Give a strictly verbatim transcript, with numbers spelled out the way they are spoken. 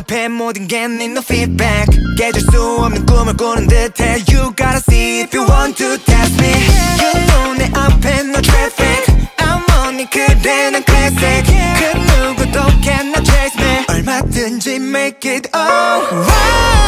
눈앞에 모든 게 need no feedback 깨질 수 없는 꿈을 꾸는 듯해 You gotta see if you want to test me You know 내 앞에 no traffic I'm on it 그래 난 classic 그 누구도 cannot chase me 얼마든지 make it alright